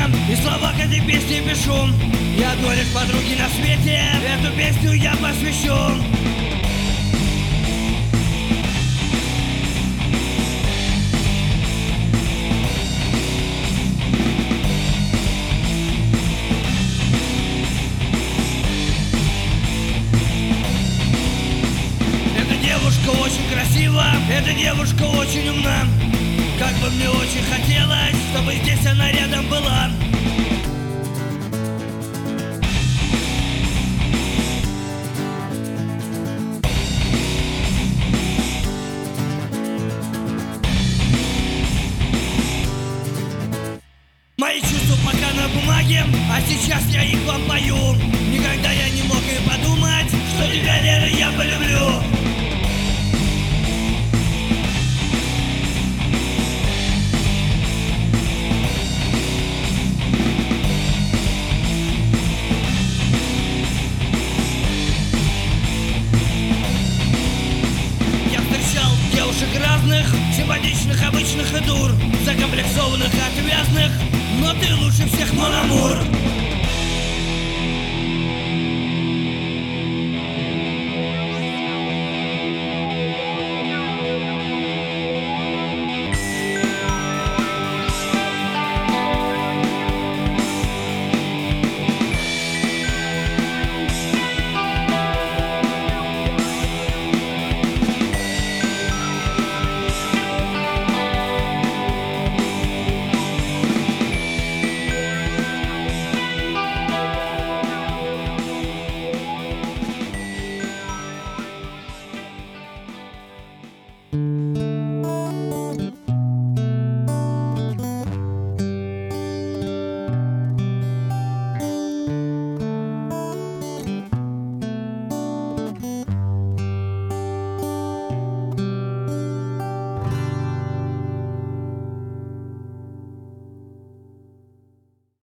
нужно, и слова к этой песне пишу. Я одной лишь подруги на свете, эту песню я посвящу. Эта девушка очень красива, эта девушка очень умна. Как бы мне очень хотелось, чтобы здесь она рядом была. Мои чувства пока на бумаге, а сейчас я их вам пою. Никогда я не мог и подумать, что тебя, Лера, я полюблю. Девушек разных, симпатичных, обычных и дур, закомплексованных, отвязных, но ты лучше всех, мон амур.